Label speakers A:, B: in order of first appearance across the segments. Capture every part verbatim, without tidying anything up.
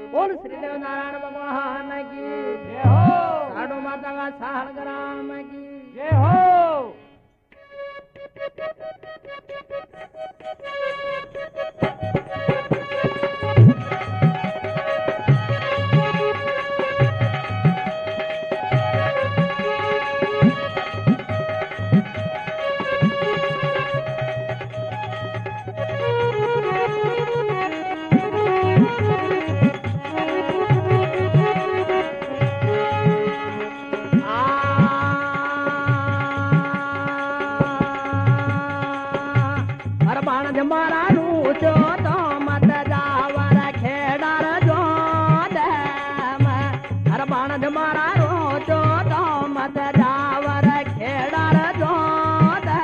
A: बोल श्रीदेव नारायण भगवान की जय हो। साधु माता का सालग्राम की जय हो। मारा रूचो तो मत जावर खेडर जो दे हर बाण मारा रूचो तो मत जावर खेडर जो दे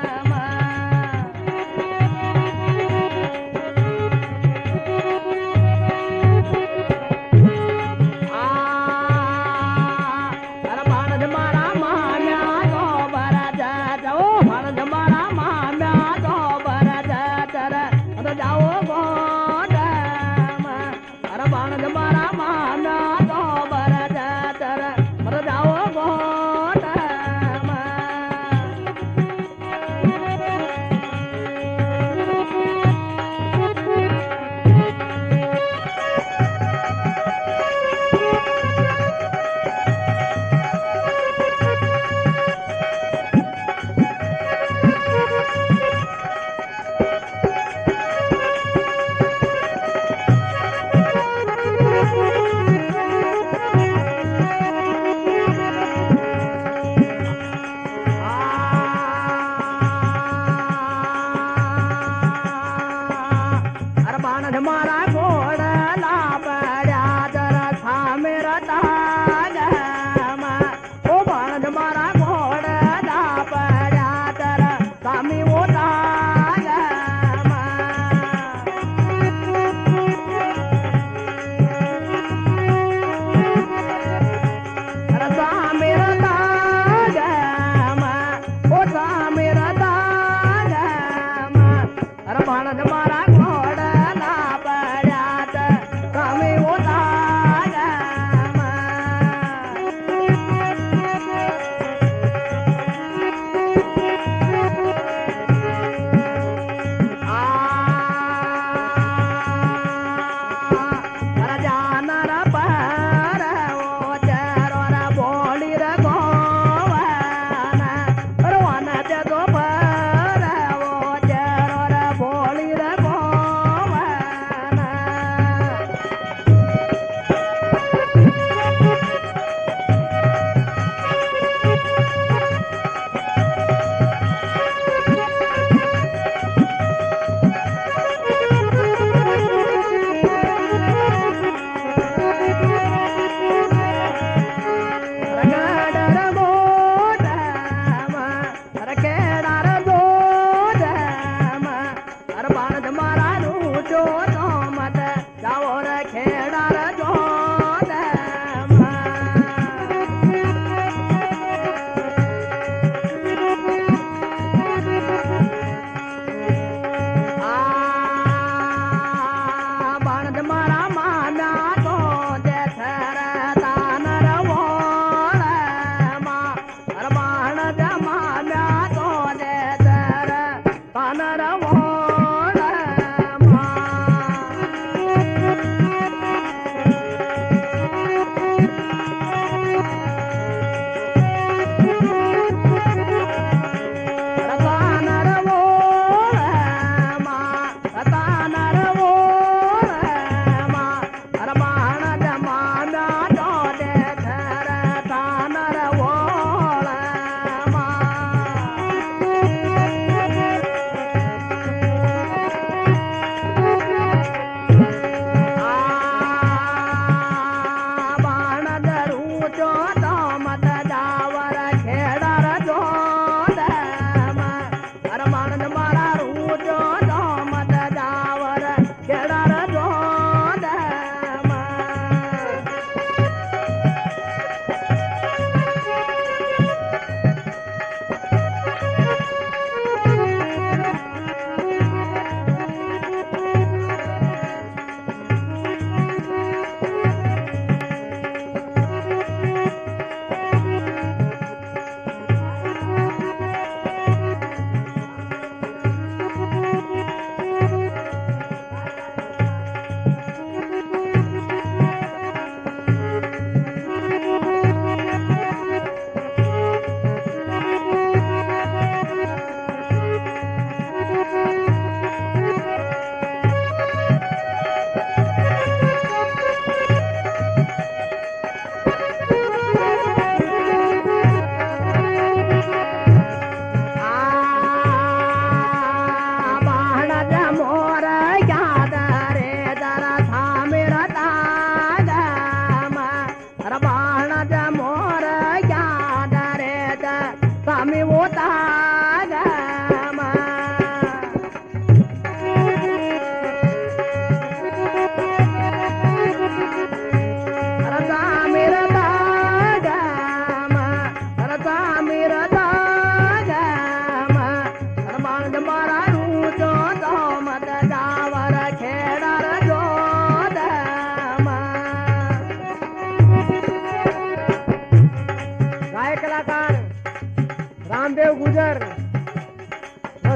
A: हर बाण मारा माम्या गो बर जाओ बाण मारा माम्या गो जाओ गोद अरे बाण मारा माना तो बर जातर मर जाओ गोद मारा घोड़ लापड़ा जर थामेर ताग ओ बाण मारा घोड़ लापड़ा जर स्वामी वो ताग स्वामीर ताग ओ स्वामीर ताग अरे बाण मारा घोड़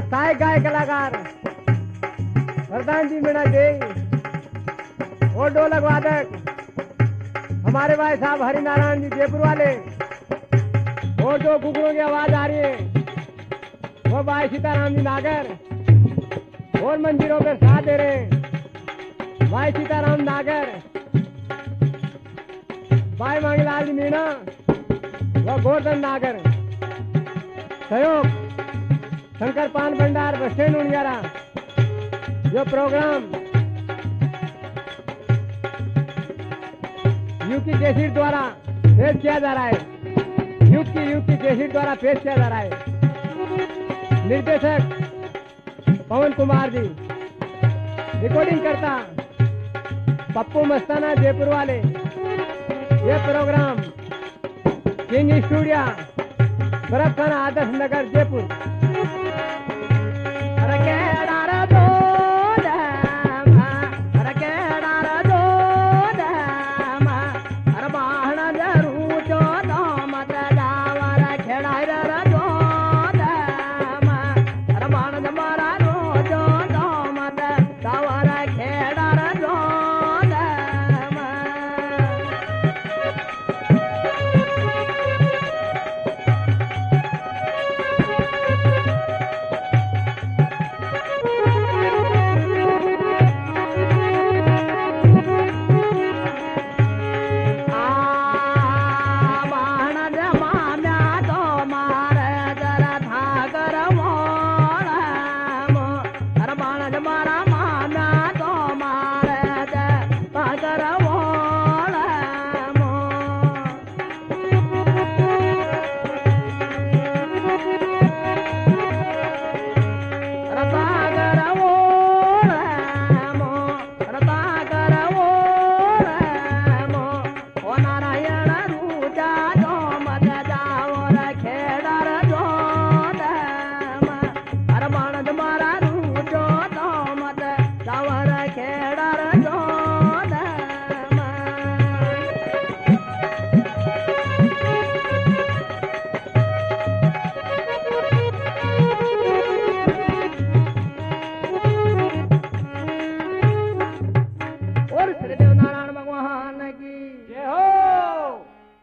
B: सहायक गायक कलाकार प्रधान जी मीणा दे और ढोलक वादक हमारे भाई साहब हरिनारायण जी जयपुर वाले और जो कुकरों की आवाज आ रही है वो भाई सीताराम जी नागर और मंदिरों पर साथ दे रहे हैं भाई सीताराम नागर, भाई मांगलाल जी मीणा व गोवर्धन नागर। सहयोग शंकर पान भंडार बस स्टैंड उड़ियारा। जो प्रोग्राम यूकी केसरी द्वारा पेश किया जा रहा है, यूकी यूकी केसरी द्वारा पेश किया जा रहा है। निर्देशक पवन कुमार जी, रिकॉर्डिंग करता पप्पू मस्ताना जयपुर वाले। ये प्रोग्राम किंग स्टूडियो बर्फ खाना आदर्श नगर जयपुर।